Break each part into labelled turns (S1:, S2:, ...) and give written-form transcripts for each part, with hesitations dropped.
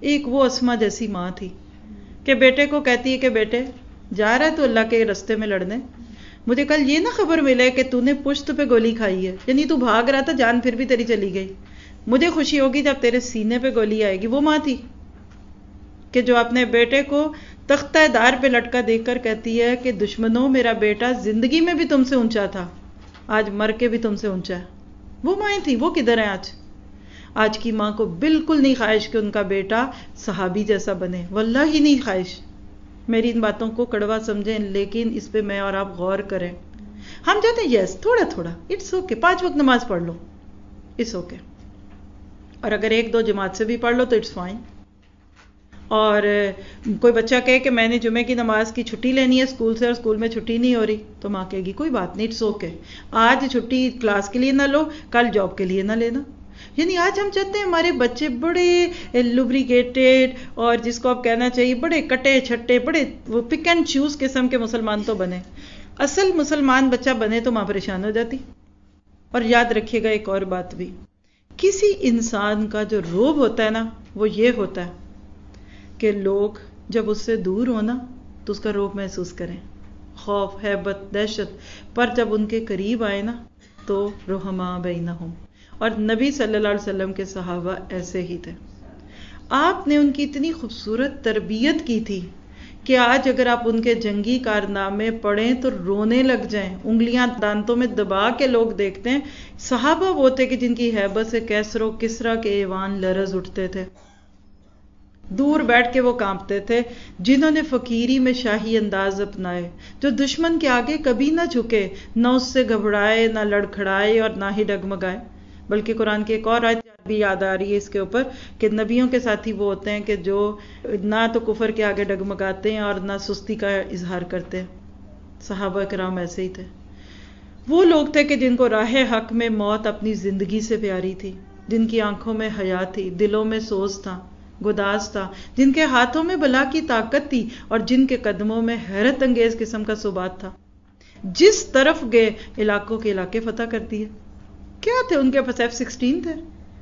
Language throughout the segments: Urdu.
S1: ایک وہ اسما جیسی ماں تھی کہ بیٹے کو کہتی ہے کہ بیٹے جا رہا ہے تو اللہ کے رستے میں لڑنے، مجھے کل یہ نہ خبر ملے کہ تو نے پشت پہ گولی کھائی ہے، یعنی تو بھاگ رہا تھا، جان پھر بھی تیری چلی گئی، مجھے خوشی ہوگی جب تیرے سینے پہ گولی آئے گی۔ وہ ماں تھی کہ جو اپنے بیٹے کو تختہ دار پہ لٹکا دیکھ کر کہتی ہے کہ دشمنوں، میرا بیٹا زندگی میں بھی تم سے اونچا تھا، آج مر کے بھی تم سے اونچا ہے۔ وہ مائیں تھی، وہ کدھر ہیں آج؟ آج کی ماں کو بالکل نہیں خواہش کہ ان کا بیٹا صحابی جیسا بنے، واللہ ہی نہیں خواہش۔ میری ان باتوں کو کڑوا سمجھیں لیکن اس پہ میں اور آپ غور کریں۔ ہم چاہتے ہیں یس تھوڑا تھوڑا، اٹس اوکے، 5 وقت نماز پڑھ لو، اٹس اوکے، اور اگر 1-2 جماعت سے بھی پڑھ لو تو اٹس فائن۔ اور کوئی بچہ کہے کہ میں نے جمعے کی نماز کی چھٹی لینی ہے اسکول سے اور اسکول میں چھٹی نہیں ہو رہی، تو ماں کہے گی کوئی بات نہیں، اٹس اوکے، آج چھٹی کلاس کے لیے نہ لو، کل جاب کے لیے نہ لینا۔ یعنی آج ہم چاہتے ہیں ہمارے بچے بڑے لوبریکیٹڈ اور جس کو آپ کہنا چاہیے بڑے کٹے چھٹے، بڑے وہ پک اینڈ چوز قسم کے مسلمان تو بنے۔ اصل مسلمان بچہ بنے تو ماں پریشان ہو جاتی۔ اور یاد رکھیے گا ایک اور بات بھی، کسی انسان کا جو روب ہوتا ہے نا، وہ یہ ہوتا ہے کہ لوگ جب اس سے دور ہونا تو اس کا روب محسوس کریں، خوف، ہیبت، دہشت، پر جب ان کے قریب آئے نا تو رحماء بینہم۔ اور نبی صلی اللہ علیہ وسلم کے صحابہ ایسے ہی تھے، آپ نے ان کی اتنی خوبصورت تربیت کی تھی کہ آج اگر آپ ان کے جنگی کارنامے پڑھیں تو رونے لگ جائیں، انگلیاں دانتوں میں دبا کے لوگ دیکھتے ہیں۔ صحابہ وہ تھے کہ جن کی ہیبت سے کیسر و کسریٰ کے ایوان لرز اٹھتے تھے، دور بیٹھ کے وہ کانپتے تھے، جنہوں نے فقیری میں شاہی انداز اپنائے، جو دشمن کے آگے کبھی نہ جھکے، نہ اس سے گھبرائے، نہ لڑکھڑائے اور نہ ہی ڈگمگائے۔ بلکہ قرآن کی ایک اور آیت بھی یاد آ رہی ہے اس کے اوپر کہ نبیوں کے ساتھی وہ ہوتے ہیں کہ جو نہ تو کفر کے آگے ڈگمگاتے ہیں اور نہ سستی کا اظہار کرتے ہیں۔ صحابہ کرام ایسے ہی تھے، وہ لوگ تھے کہ جن کو راہ حق میں موت اپنی زندگی سے پیاری تھی، جن کی آنکھوں میں حیا تھی، دلوں میں سوز تھا، گداز تھا، جن کے ہاتھوں میں بلا کی طاقت تھی اور جن کے قدموں میں حیرت انگیز قسم کا ثبات تھا۔ جس طرف گئے علاقوں کے علاقے فتح کر دیے۔ کیا تھے ان کے پاس؟ F-16 تھے؟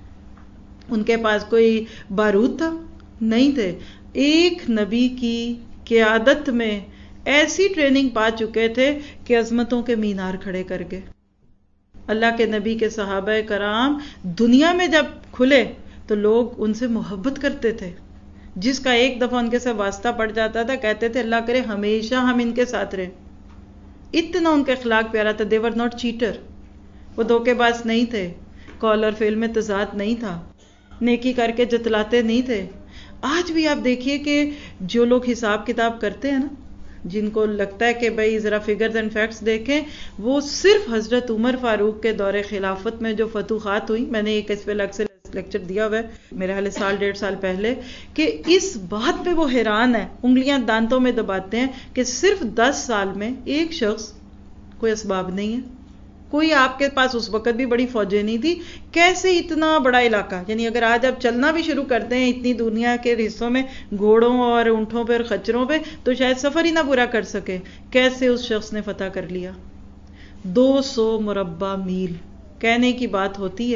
S1: ان کے پاس کوئی بارود تھا؟ نہیں تھے۔ ایک نبی کی قیادت میں ایسی ٹریننگ پا چکے تھے کہ عظمتوں کے مینار کھڑے کر گئے۔ اللہ کے نبی کے صحابہ کرام دنیا میں جب کھلے تو لوگ ان سے محبت کرتے تھے، جس کا ایک دفعہ ان کے ساتھ واسطہ پڑ جاتا تھا کہتے تھے اللہ کرے ہمیشہ ہم ان کے ساتھ رہیں۔ اتنا ان کا اخلاق پیارا تھا۔ they were not cheater، وہ دھوکے باز نہیں تھے، قول اور فعل میں تضاد نہیں تھا، نیکی کر کے جتلاتے نہیں تھے۔ آج بھی آپ دیکھیے کہ جو لوگ حساب کتاب کرتے ہیں نا، جن کو لگتا ہے کہ بھئی ذرا فگرز اینڈ فیکٹس دیکھیں، وہ صرف حضرت عمر فاروق کے دور خلافت میں جو فتوحات ہوئی، میں نے ایک اس پہ الگ سے لیکچر دیا ہوا ہے میرے حال 1.5 سال پہلے، کہ اس بات پہ وہ حیران ہے، انگلیاں دانتوں میں دباتے ہیں کہ صرف 10 سال میں ایک شخص، کوئی اسباب نہیں ہے، کوئی آپ کے پاس اس وقت بھی بڑی فوجیں نہیں تھی، کیسے اتنا بڑا علاقہ، یعنی اگر آج آپ چلنا بھی شروع کرتے ہیں اتنی دنیا کے حصوں میں گھوڑوں اور اونٹوں پہ اور خچروں پہ تو شاید سفر ہی نہ پورا کر سکے، کیسے اس شخص نے فتح کر لیا۔ 200 مربع میل کہنے کی بات ہوتی ہے،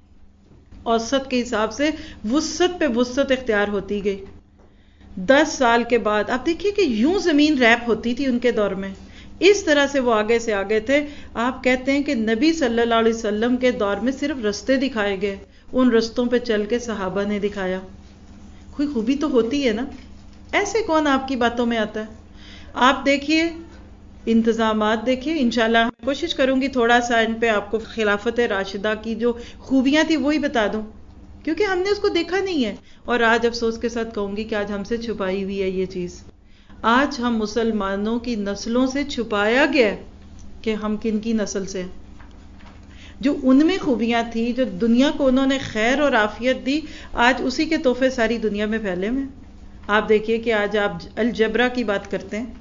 S1: اوسط کے حساب سے وسعت پہ وسعت اختیار ہوتی گئی۔ 10 سال کے بعد آپ دیکھیے کہ یوں زمین ریپ ہوتی تھی ان کے دور میں، اس طرح سے وہ آگے سے آگے تھے۔ آپ کہتے ہیں کہ نبی صلی اللہ علیہ وسلم کے دور میں صرف رستے دکھائے گئے، ان رستوں پہ چل کے صحابہ نے دکھایا۔ کوئی خوبی تو ہوتی ہے نا، ایسے کون آپ کی باتوں میں آتا ہے؟ آپ دیکھیے انتظامات، دیکھیے انشاءاللہ کوشش کروں گی تھوڑا سا ان پہ آپ کو خلافت راشدہ کی جو خوبیاں تھی وہی بتا دوں، کیونکہ ہم نے اس کو دیکھا نہیں ہے، اور آج افسوس کے ساتھ کہوں گی کہ آج ہم سے چھپائی ہوئی ہے یہ چیز۔ آج ہم مسلمانوں کی نسلوں سے چھپایا گیا ہے کہ ہم کن کی نسل سے ہیں۔ جو ان میں خوبیاں تھیں، جو دنیا کو انہوں نے خیر اور عافیت دی، آج اسی کے تحفے ساری دنیا میں پھیلے ہوئے ہیں۔ آپ دیکھیے کہ آج آپ الجبرا کی بات کرتے ہیں،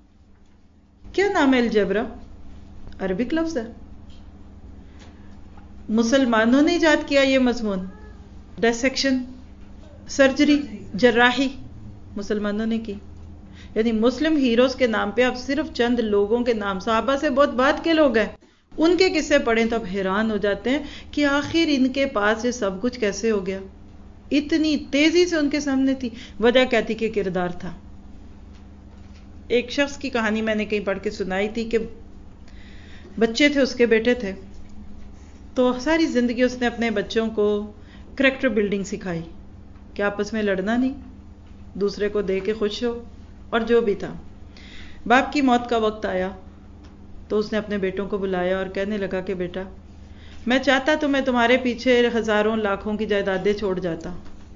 S1: کیا نام ہے الجبرا؟ عربک لفظ ہے، مسلمانوں نے ایجاد کیا یہ مضمون۔ ڈائسیکشن، سرجری، جراحی مسلمانوں نے کی، یعنی مسلم ہیروز کے نام پہ اب صرف چند لوگوں کے نام، صحابہ سے بہت بعد کے لوگ ہیں، ان کے قصے پڑھیں تو اب حیران ہو جاتے ہیں کہ آخر ان کے پاس یہ سب کچھ کیسے ہو گیا۔ اتنی تیزی سے ان کے سامنے تھی. وجہ کیا تھی کہ کردار تھا. ایک شخص کی کہانی میں نے کہیں پڑھ کے سنائی تھی کہ بچے تھے، اس کے بیٹے تھے، تو ساری زندگی اس نے اپنے بچوں کو کریکٹر بلڈنگ سکھائی کہ آپس میں لڑنا نہیں، دوسرے کو دے کے خوش ہو، اور جو بھی تھا. باپ کی موت کا وقت آیا تو اس نے اپنے بیٹوں کو بلایا اور کہنے لگا کہ بیٹا، میں چاہتا تو میں تمہارے پیچھے ہزاروں لاکھوں کی جائیدادیں چھوڑ جاتا،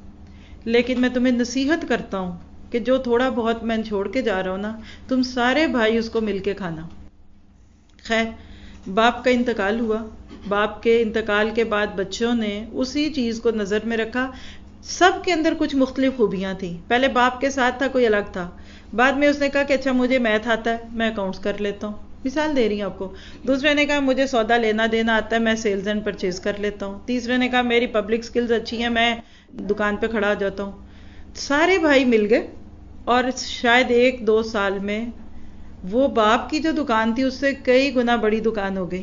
S1: لیکن میں تمہیں نصیحت کرتا ہوں کہ جو تھوڑا بہت میں چھوڑ کے جا رہا ہوں نا، تم سارے بھائی اس کو مل کے کھانا. خیر، باپ کا انتقال ہوا. باپ کے انتقال کے بعد بچوں نے اسی چیز کو نظر میں رکھا. سب کے اندر کچھ مختلف خوبیاں تھیں. پہلے باپ کے ساتھ تھا، کوئی الگ تھا. بعد میں اس نے کہا کہ اچھا مجھے میتھ آتا ہے، میں اکاؤنٹس کر لیتا ہوں، مثال دے رہی ہوں آپ کو. دوسرے نے کہا مجھے سودا لینا دینا آتا ہے، میں سیلز اینڈ پرچیز کر لیتا ہوں. تیسرے نے کہا میری پبلک سکلز اچھی ہیں، میں دکان پہ کھڑا ہو جاتا ہوں. سارے بھائی مل گئے اور شاید 1-2 سال میں وہ باپ کی جو دکان تھی اس سے کئی گنا بڑی دکان ہو گئی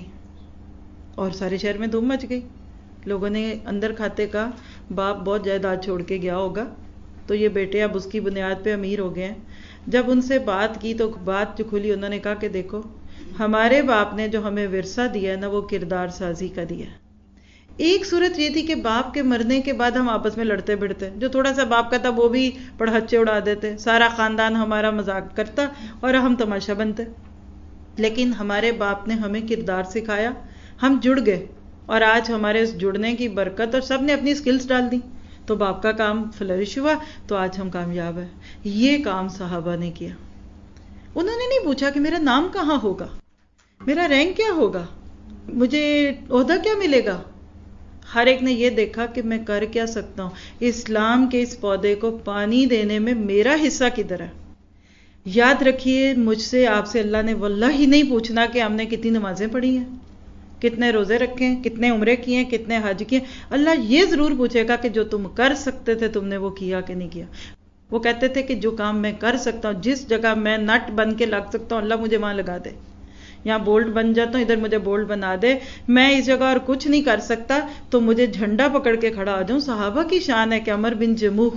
S1: اور سارے شہر میں دھوم مچ گئی. لوگوں نے اندر کھاتے کا باپ بہت جائیداد چھوڑ کے گیا ہوگا تو یہ بیٹے اب اس کی بنیاد پہ امیر ہو گئے ہیں. جب ان سے بات کی تو بات جو کھلی، انہوں نے کہا کہ دیکھو ہمارے باپ نے جو ہمیں ورثہ دیا ہے نا، وہ کردار سازی کا دیا. ایک صورت یہ تھی کہ باپ کے مرنے کے بعد ہم آپس میں لڑتے بڑھتے، جو تھوڑا سا باپ کا تھا وہ بھی پڑہچے اڑا دیتے، سارا خاندان ہمارا مذاق کرتا اور ہم تماشا بنتے. لیکن ہمارے باپ نے ہمیں کردار سکھایا، ہم جڑ گئے، اور آج ہمارے اس جڑنے کی برکت، اور سب نے اپنی سکلز ڈال دی تو باپ کا کام فلرش ہوا، تو آج ہم کامیاب ہیں. یہ کام صحابہ نے کیا. انہوں نے نہیں پوچھا کہ میرا نام کہاں ہوگا، میرا رینک کیا ہوگا، مجھے عہدہ کیا ملے گا. ہر ایک نے یہ دیکھا کہ میں کر کیا سکتا ہوں، اسلام کے اس پودے کو پانی دینے میں میرا حصہ کدھر ہے. یاد رکھیے، مجھ سے آپ سے اللہ نے واللہ ہی نہیں پوچھنا کہ ہم نے کتنی نمازیں پڑھی ہیں، کتنے روزے رکھے ہیں، کتنے عمرے کیے ہیں، کتنے حج کیے. اللہ یہ ضرور پوچھے گا کہ جو تم کر سکتے تھے تم نے وہ کیا کہ نہیں کیا. وہ کہتے تھے کہ جو کام میں کر سکتا ہوں، جس جگہ میں نٹ بن کے لگ سکتا ہوں، اللہ مجھے وہاں لگا دے. یہاں بولٹ بن جاتا ہوں، ادھر مجھے بولٹ بنا دے. میں اس جگہ اور کچھ نہیں کر سکتا تو مجھے جھنڈا پکڑ کے کھڑا ہو جاؤں. صحابہ کی شان ہے کہ عمر بن جموح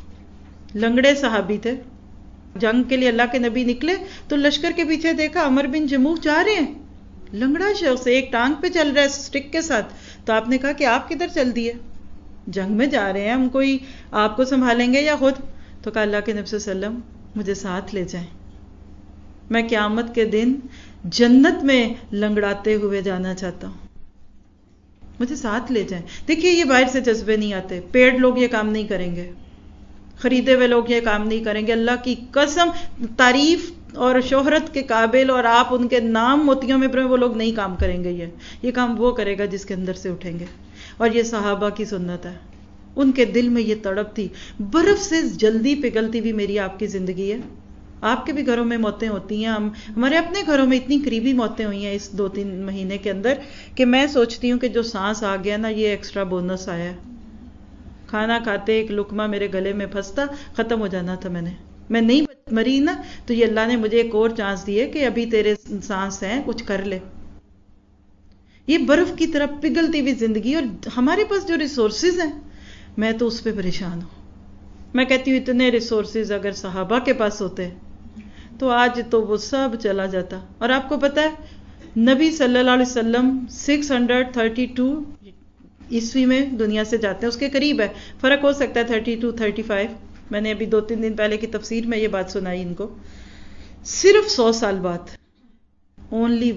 S1: لنگڑے صحابی تھے. جنگ کے لیے اللہ کے نبی نکلے تو لشکر کے پیچھے دیکھا عمر بن جموح جا رہے ہیں، لنگڑا شخص ایک ٹانگ پہ چل رہا ہے سٹک کے ساتھ. تو آپ نے کہا کہ آپ کدھر چل دیے، جنگ میں جا رہے ہیں، ہم کوئی آپ کو سنبھالیں گے یا خود. تو کہا اللہ کے نبی صلی اللہ علیہ وسلم مجھے ساتھ لے جائیں، میں قیامت کے دن جنت میں لنگڑاتے ہوئے جانا چاہتا ہوں، مجھے ساتھ لے جائیں. دیکھیے یہ باہر سے جذبے نہیں آتے، پیڈ لوگ یہ کام نہیں کریں گے، خریدے ہوئے لوگ یہ کام نہیں کریں گے. اللہ کی قسم تعریف اور شہرت کے قابل اور آپ ان کے نام موتیوں میں وہ لوگ نہیں کام کریں گے. یہ کام وہ کرے گا جس کے اندر سے اٹھیں گے. اور یہ صحابہ کی سنت ہے. ان کے دل میں یہ تڑپ تھی. برف سے جلدی پگھلتی ہوئی میری آپ کی زندگی ہے. آپ کے بھی گھروں میں موتیں ہوتی ہیں، ہمارے اپنے گھروں میں اتنی قریبی موتیں ہوئی ہیں اس 2-3 مہینے کے اندر کہ میں سوچتی ہوں کہ جو سانس آ گیا نا، یہ ایکسٹرا بونس آیا ہے. کھانا کھاتے ایک لقمہ میرے گلے میں پھنستا، ختم ہو جانا تھا. میں نہیں مری نا تو یہ اللہ نے مجھے ایک اور چانس دی ہے کہ ابھی تیرے سانس ہیں، کچھ کر لے. یہ برف کی طرح پگھلتی ہوئی زندگی، اور ہمارے پاس جو ریسورسز ہیں میں تو اس پہ پریشان ہوں. میں کہتی ہوں اتنے ریسورسز اگر صحابہ کے پاس ہوتے تو آج تو وہ سب چلا جاتا. اور آپ کو پتا ہے نبی صلی اللہ علیہ وسلم 632 عیسوی میں دنیا سے جاتے ہیں، اس کے قریب ہے، فرق ہو سکتا ہے 32-35. میں نے ابھی 2-3 دن پہلے کی تفسیر میں یہ بات سنائی ان کو. صرف 100 سال بعد only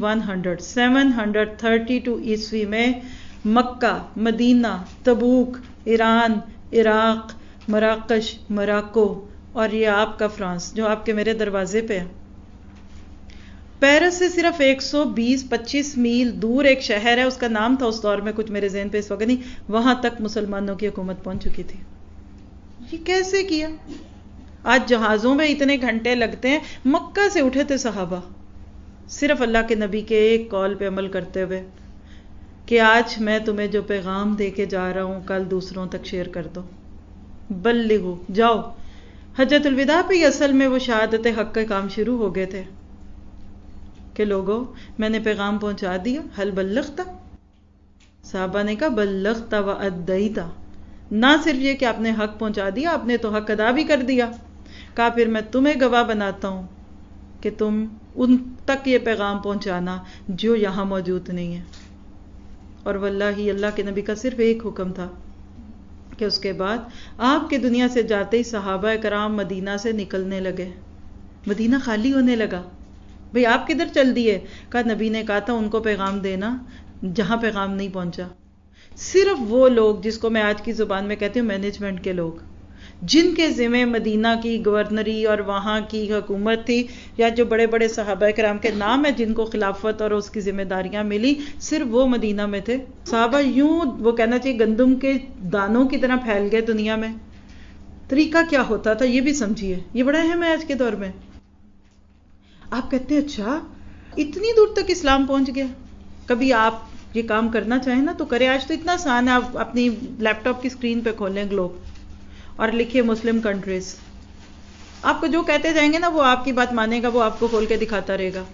S1: 732 عیسوی میں مکہ، مدینہ، تبوک، ایران، عراق، مراکش، موراکو اور یہ آپ کا فرانس جو آپ کے میرے دروازے پہ ہے، پیرس سے صرف 120-25 میل دور ایک شہر ہے، اس کا نام تھا اس دور میں، کچھ میرے ذہن پہ اس وقت نہیں، وہاں تک مسلمانوں کی حکومت پہنچ چکی تھی. یہ کیسے کیا؟ آج جہازوں میں اتنے گھنٹے لگتے ہیں. مکہ سے اٹھے تھے صحابہ صرف اللہ کے نبی کے ایک کال پہ عمل کرتے ہوئے کہ آج میں تمہیں جو پیغام دے کے جا رہا ہوں کل دوسروں تک شیئر کر دو، بلغو، جاؤ. حجۃ الوداع پہ اصل میں وہ شہادت حق کے کام شروع ہو گئے تھے کہ لوگوں میں نے پیغام پہنچا دیا، حل بلغتا. صحابہ نے کہا بلغتا و ادیتا، نہ صرف یہ کہ آپ نے حق پہنچا دیا، آپ نے تو حق ادا بھی کر دیا. کہا پھر میں تمہیں گواہ بناتا ہوں کہ تم ان تک یہ پیغام پہنچانا جو یہاں موجود نہیں ہے. اور واللہ اللہ کے نبی کا صرف ایک حکم تھا کہ اس کے بعد آپ کے دنیا سے جاتے ہی صحابہ کرام مدینہ سے نکلنے لگے. مدینہ خالی ہونے لگا. بھئی آپ کدھر چل دیے؟ کہا نبی نے کہا تھا ان کو پیغام دینا جہاں پیغام نہیں پہنچا. صرف وہ لوگ جس کو میں آج کی زبان میں کہتی ہوں مینجمنٹ کے لوگ، جن کے ذمہ مدینہ کی گورنری اور وہاں کی حکومت تھی، یا جو بڑے بڑے صحابہ کرام کے نام ہیں جن کو خلافت اور اس کی ذمہ داریاں ملی، صرف وہ مدینہ میں تھے. صحابہ یوں وہ کہنا چاہیے گندم کے دانوں کی طرح پھیل گئے دنیا میں. طریقہ کیا ہوتا تھا یہ بھی سمجھیے، یہ بڑا اہم ہے آج کے دور میں. آپ کہتے ہیں اچھا اتنی دور تک اسلام پہنچ گیا. کبھی آپ یہ کام کرنا چاہیں نا تو کریں. آج تو اتنا آسان ہے، آپ اپنی لیپ ٹاپ کی اسکرین پہ کھولیں گلوب اور لکھیے مسلم کنٹریز. آپ کو جو کہتے جائیں گے نا وہ آپ کی بات مانے گا، وہ آپ کو کھول کے دکھاتا رہے گا.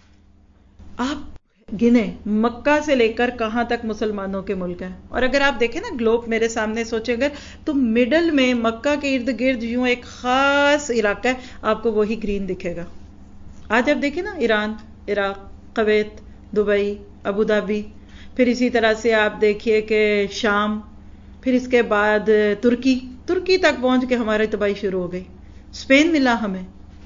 S1: آپ گنیں مکہ سے لے کر کہاں تک مسلمانوں کے ملک ہیں. اور اگر آپ دیکھیں نا گلوب میرے سامنے سوچیں اگر تو مڈل میں مکہ کے ارد گرد یوں ایک خاص علاقہ ہے، آپ کو وہی گرین دکھے گا. آج آپ دیکھیں نا Iran, Iraq, Kuwait, Dubai, Abu Dhabi, پھر اسی طرح سے آپ دیکھیے کہ شام، پھر اس کے بعد ترکی تک پہنچ کے ہماری تباہی شروع ہو گئی. اسپین ملا ہمیں.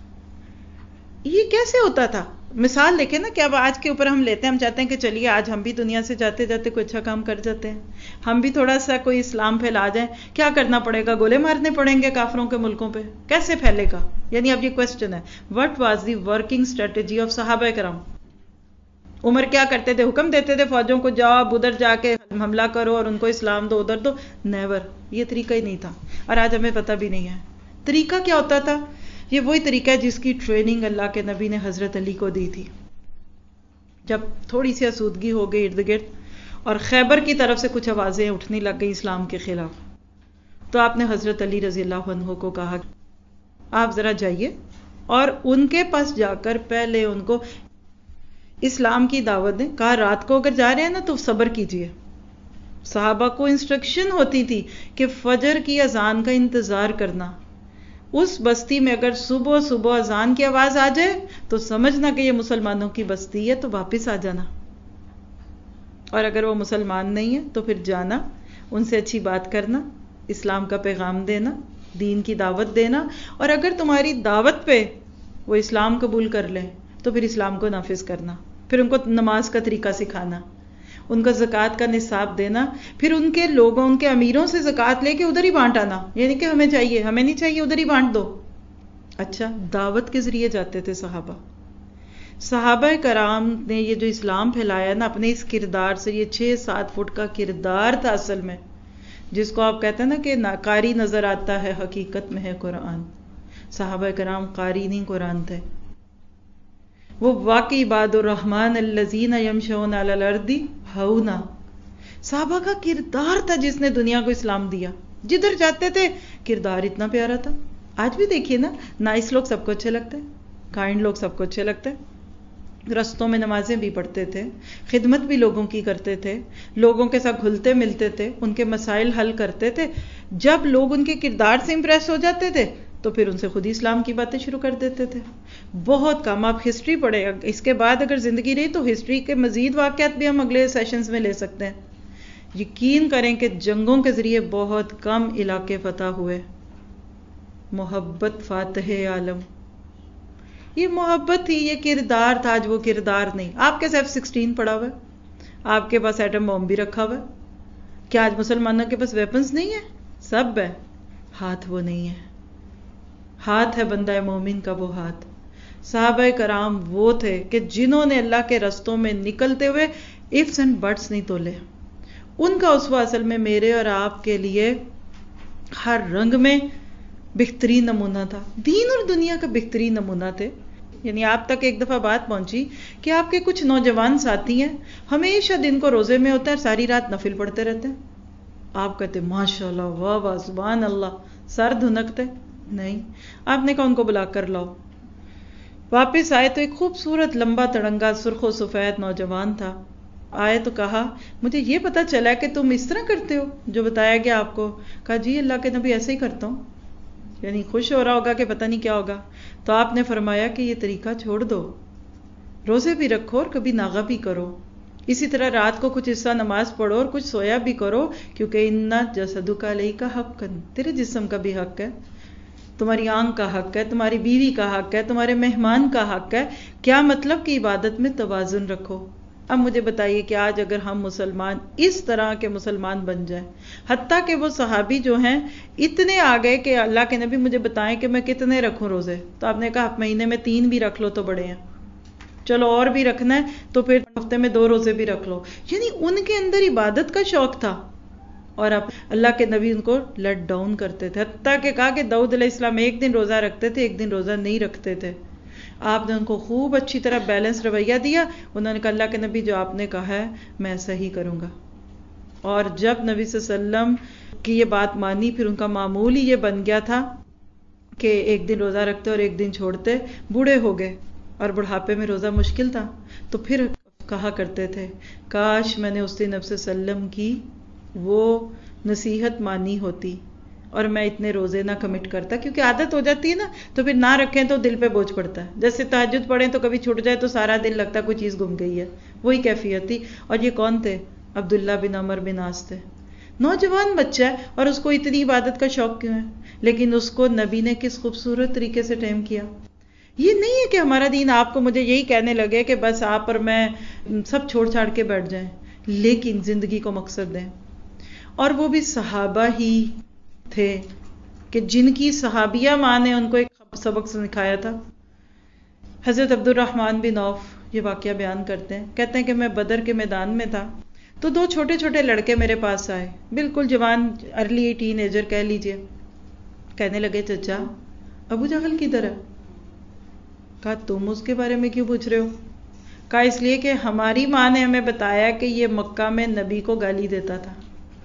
S1: یہ کیسے ہوتا تھا؟ مثال دیکھیں نا کہ اب آج کے اوپر ہم لیتے ہیں، ہم چاہتے ہیں کہ چلیے آج ہم بھی دنیا سے جاتے جاتے کوئی اچھا کام کر جاتے ہیں، ہم بھی تھوڑا سا کوئی اسلام پھیلا جائیں. کیا کرنا پڑے گا؟ گولے مارنے پڑیں گے کافروں کے ملکوں پہ. کیسے پھیلے گا؟ یعنی اب یہ کوشچن ہے، what was the working strategy of صحابہ کرام؟ عمر کیا کرتے تھے؟ حکم دیتے تھے فوجوں کو جاؤ اب ادھر جا کے حملہ کرو اور ان کو اسلام دو، ادھر دو. نیور. یہ طریقہ ہی نہیں تھا اور آج ہمیں پتہ بھی نہیں ہے. طریقہ کیا ہوتا تھا؟ یہ وہی طریقہ ہے جس کی ٹریننگ اللہ کے نبی نے حضرت علی کو دی تھی. جب تھوڑی سی آسودگی ہو گئی ارد گرد اور خیبر کی طرف سے کچھ آوازیں اٹھنے لگ گئی اسلام کے خلاف، تو آپ نے حضرت علی رضی اللہ عنہ کو کہا آپ ذرا جائیے اور ان کے پاس جا کر پہلے ان کو اسلام کی دعوت دیں. کہا رات کو اگر جا رہے ہیں نا تو صبر کیجئے. صحابہ کو انسٹرکشن ہوتی تھی کہ فجر کی اذان کا انتظار کرنا. اس بستی میں اگر صبح صبح اذان کی آواز آ جائے تو سمجھنا کہ یہ مسلمانوں کی بستی ہے تو واپس آ جانا، اور اگر وہ مسلمان نہیں ہے تو پھر جانا، ان سے اچھی بات کرنا، اسلام کا پیغام دینا، دین کی دعوت دینا. اور اگر تمہاری دعوت پہ وہ اسلام قبول کر لیں تو پھر اسلام کو نافذ کرنا، پھر ان کو نماز کا طریقہ سکھانا، ان کو زکوٰۃ کا نصاب دینا، پھر ان کے لوگوں ان کے امیروں سے زکوٰۃ لے کے ادھر ہی بانٹ آنا. یعنی کہ ہمیں چاہیے، ہمیں نہیں چاہیے، ادھر ہی بانٹ دو. اچھا دعوت کے ذریعے جاتے تھے صحابہ کرام نے یہ جو اسلام پھیلایا نا اپنے اس کردار سے، یہ 6-7 فٹ کا کردار تھا اصل میں، جس کو آپ کہتے ہیں نا کہ قاری نظر آتا ہے حقیقت میں ہے قرآن. صحابہ کرام قاری نہیں قرآن تھے. وہ واقعی عباد الرحمن الذین یمشون علی الارض ہونا. صحابہ کا کردار تھا جس نے دنیا کو اسلام دیا. جدھر جاتے تھے کردار اتنا پیارا تھا. آج بھی دیکھیے نا، نائس لوگ سب کو اچھے لگتے ہیں، کائنڈ لوگ سب کو اچھے لگتے ہیں. رستوں میں نمازیں بھی پڑھتے تھے، خدمت بھی لوگوں کی کرتے تھے، لوگوں کے ساتھ گھلتے ملتے تھے، ان کے مسائل حل کرتے تھے. جب لوگ ان کے کردار سے امپریس ہو جاتے تھے تو پھر ان سے خود ہی اسلام کی باتیں شروع کر دیتے تھے. بہت کم. آپ ہسٹری پڑھیں، اس کے بعد اگر زندگی رہی تو ہسٹری کے مزید واقعات بھی ہم اگلے سیشنز میں لے سکتے ہیں. یقین کریں کہ جنگوں کے ذریعے بہت کم علاقے فتح ہوئے. محبت فاتح عالم، یہ محبت تھی، یہ کردار تھا. آج وہ کردار نہیں. آپ کے F-16 پڑا ہوا ہے، آپ کے پاس ایٹم بم بھی رکھا ہوا ہے. کیا آج مسلمانوں کے پاس ویپنز نہیں ہیں؟ سب ہے، ہاتھ وہ نہیں ہے. ہاتھ ہے بندہ مومن کا وہ ہاتھ. صحابہ کرام وہ تھے کہ جنہوں نے اللہ کے رستوں میں نکلتے ہوئے ifs and buts نہیں تولے. ان کا اسوہ اصل میں میرے اور آپ کے لیے ہر رنگ میں بہترین نمونہ تھا. دین اور دنیا کا بہترین نمونہ تھے. یعنی آپ تک ایک دفعہ بات پہنچی کہ آپ کے کچھ نوجوان ساتھی ہیں ہمیشہ دن کو روزے میں ہوتے ہیں اور ساری رات نفل پڑھتے رہتے ہیں. آپ کہتے ماشاء اللہ، واہ واہ، سبحان اللہ، سر دھنکتے. نہیں، آپ نے کہا ان کو بلا کر لاؤ. واپس آئے تو ایک خوبصورت لمبا تڑنگا سرخ و سفید نوجوان تھا. آئے تو کہا مجھے یہ پتا چلا کہ تم اس طرح کرتے ہو جو بتایا گیا آپ کو. کہا جی اللہ کے نبی ایسے ہی کرتا ہوں. یعنی خوش ہو رہا ہوگا کہ پتہ نہیں کیا ہوگا. تو آپ نے فرمایا کہ یہ طریقہ چھوڑ دو, روزے بھی رکھو اور کبھی ناغہ بھی کرو. اسی طرح رات کو کچھ حصہ نماز پڑھو اور کچھ سویا بھی کرو, کیونکہ ان جسدک علیک حق, تیرے جسم کا بھی حق ہے, تمہاری آنکھ کا حق ہے, تمہاری بیوی کا حق ہے, تمہارے مہمان کا حق ہے. کیا مطلب کہ عبادت میں توازن رکھو. اب مجھے بتائیے کہ آج اگر ہم مسلمان اس طرح کے مسلمان بن جائیں, حتیٰ کہ وہ صحابی جو ہیں اتنے آ گئے کہ اللہ کے نبی مجھے بتائیں کہ میں کتنے رکھوں روزے, تو آپ نے کہا مہینے میں 3 بھی رکھ لو تو بڑے ہیں, چلو اور بھی رکھنا ہے تو پھر ہفتے میں 2 روزے بھی رکھ لو. یعنی ان کے اندر عبادت کا شوق تھا, اور اب اللہ کے نبی ان کو لیٹ ڈاؤن کرتے تھے. حتیٰ کہ کہا کہ داؤد علیہ السلام 1 دن روزہ رکھتے تھے, 1 دن روزہ نہیں رکھتے تھے. آپ نے ان کو خوب اچھی طرح بیلنس رویہ دیا. انہوں نے کہا اللہ کے نبی جو آپ نے کہا ہے میں ایسا ہی کروں گا. اور جب نبی صلی اللہ علیہ وسلم کی یہ بات مانی, پھر ان کا معمول ہی یہ بن گیا تھا کہ 1 دن روزہ رکھتے اور 1 دن چھوڑتے. بوڑھے ہو گئے اور بڑھاپے میں روزہ مشکل تھا, تو پھر کہا کرتے تھے کاش میں نے اس دن نبی صلی اللہ علیہ وسلم کی وہ نصیحت مانی ہوتی اور میں اتنے روزے نہ کمٹ کرتا. کیونکہ عادت ہو جاتی ہے نا, تو پھر نہ رکھیں تو دل پہ بوجھ پڑتا ہے. جیسے تہجد پڑھیں تو کبھی چھوٹ جائے تو سارا دن لگتا کوئی چیز گم گئی ہے, وہی کیفیت تھی. اور یہ کون تھے؟ عبداللہ بن عمر بن عاص تھے. نوجوان بچہ ہے اور اس کو اتنی عبادت کا شوق کیوں ہے, لیکن اس کو نبی نے کس خوبصورت طریقے سے ٹائم کیا. یہ نہیں ہے کہ ہمارا دین آپ کو مجھے یہی کہنے لگے کہ بس آپ اور میں سب چھوڑ چھاڑ کے بیٹھ جائیں, لیکن زندگی کو مقصد دیں. اور وہ بھی صحابہ ہی تھے کہ جن کی صحابیہ ماں نے ان کو ایک سبق سکھایا تھا. حضرت عبد الرحمن بن عوف یہ واقعہ بیان کرتے ہیں, کہتے ہیں کہ میں بدر کے میدان میں تھا, تو 2 چھوٹے چھوٹے لڑکے میرے پاس آئے, بالکل جوان, ارلی ٹین ایجر کہہ لیجئے. کہنے لگے چچا ابو جہل کدھر ہے؟ کہا تم اس کے بارے میں کیوں پوچھ رہے ہو؟ کہا اس لیے کہ ہماری ماں نے ہمیں بتایا کہ یہ مکہ میں نبی کو گالی دیتا تھا,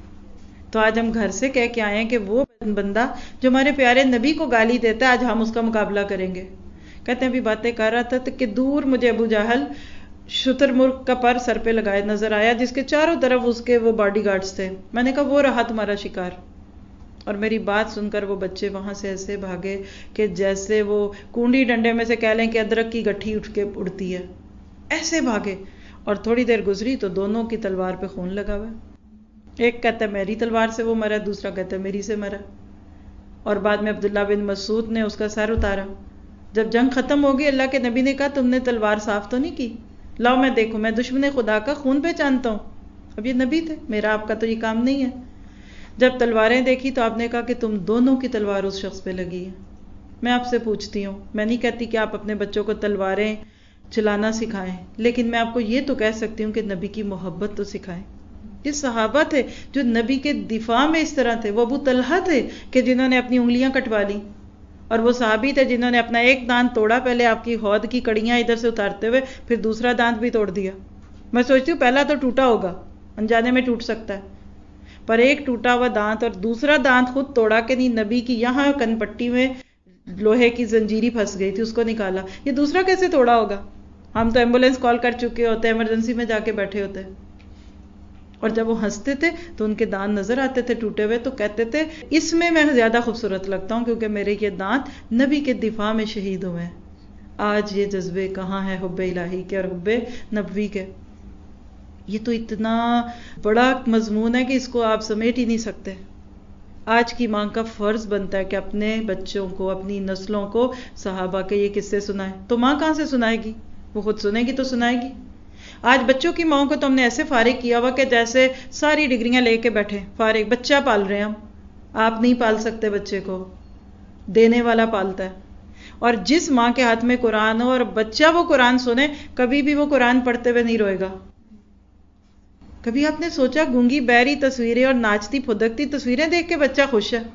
S1: تو آج ہم گھر سے کہہ کے آئے ہیں کہ وہ بندہ جو ہمارے پیارے نبی کو گالی دیتا ہے آج ہم اس کا مقابلہ کریں گے. کہتے ہیں ابھی باتیں کر رہا تھا کہ دور مجھے ابو جہل شتر مرغ کا پر سر پہ لگائے نظر آیا, جس کے چاروں طرف اس کے وہ باڈی گارڈز تھے. میں نے کہا وہ رہا تمہارا شکار. اور میری بات سن کر وہ بچے وہاں سے ایسے بھاگے کہ جیسے وہ کونڈی ڈنڈے میں سے کہہ لیں کہ ادرک کی گٹھی اٹھ کے اڑتی ہے, ایسے بھاگے. اور تھوڑی دیر گزری تو دونوں کی تلوار پہ خون لگا ہوا ہے. ایک کہتا ہے میری تلوار سے وہ مرا, دوسرا کہتا ہے میری سے مرا. اور بعد میں عبداللہ بن مسعود نے اس کا سر اتارا. جب جنگ ختم ہو گئی اللہ کے نبی نے کہا تم نے تلوار صاف تو نہیں کی؟ لاؤ میں دیکھوں, میں دشمن خدا کا خون پہچانتا ہوں. اب یہ نبی تھے, میرا آپ کا تو یہ کام نہیں ہے. جب تلواریں دیکھی تو آپ نے کہا کہ تم دونوں کی تلوار اس شخص پہ لگی ہے. میں آپ سے پوچھتی ہوں, میں نہیں کہتی کہ آپ اپنے بچوں کو تلواریں چلانا سکھائیں, لیکن میں آپ کو یہ تو کہہ سکتی ہوں کہ نبی کی محبت تو سکھائیں. یہ صحابہ تھے جو نبی کے دفاع میں اس طرح تھے. وہ ابو طلحہ تھے کہ جنہوں نے اپنی انگلیاں کٹوا لی, اور وہ صحابی تھے جنہوں نے اپنا ایک دانت توڑا, پہلے آپ کی ہود کی کڑیاں ادھر سے اتارتے ہوئے, پھر دوسرا دانت بھی توڑ دیا. میں سوچتی ہوں پہلا تو ٹوٹا ہوگا, انجانے میں ٹوٹ سکتا ہے, پر ایک ٹوٹا ہوا دانت اور دوسرا دانت خود توڑا کہ نہیں, نبی کی یہاں کن پٹی میں لوہے کی زنجیری پھنس گئی تھی, اس کو نکالا. یہ دوسرا کیسے توڑا ہوگا؟ ہم تو ایمبولینس کال کر چکے ہوتے ہیں, ایمرجنسی میں جا کے بیٹھے ہوتے ہیں. اور جب وہ ہنستے تھے تو ان کے دانت نظر آتے تھے ٹوٹے ہوئے, تو کہتے تھے اس میں زیادہ خوبصورت لگتا ہوں کیونکہ میرے یہ دانت نبی کے دفاع میں شہید ہوئے ہیں. آج یہ جذبے کہاں ہیں حب الہی کے اور حب نبوی کے؟ یہ تو اتنا بڑا مضمون ہے کہ اس کو آپ سمیٹ ہی نہیں سکتے. آج کی ماں کا فرض بنتا ہے کہ اپنے بچوں کو, اپنی نسلوں کو صحابہ کے یہ قصے سنائے. تو ماں کہاں سے سنائے گی؟ وہ خود سنے گی تو سنائے گی. آج بچوں کی ماں کو تو ہم نے ایسے فارغ کیا ہوا کہ جیسے ساری ڈگریاں لے کے بیٹھے, فارغ, بچہ پال رہے ہیں ہم. آپ نہیں پال سکتے بچے کو, دینے والا پالتا ہے. اور جس ماں کے ہاتھ میں قرآن ہو اور بچہ وہ قرآن سنے, کبھی بھی وہ قرآن پڑھتے ہوئے نہیں روئے گا. کبھی آپ نے سوچا گونگی بہری تصویریں اور ناچتی پھدکتی تصویریں دیکھ کے بچہ خوش ہے,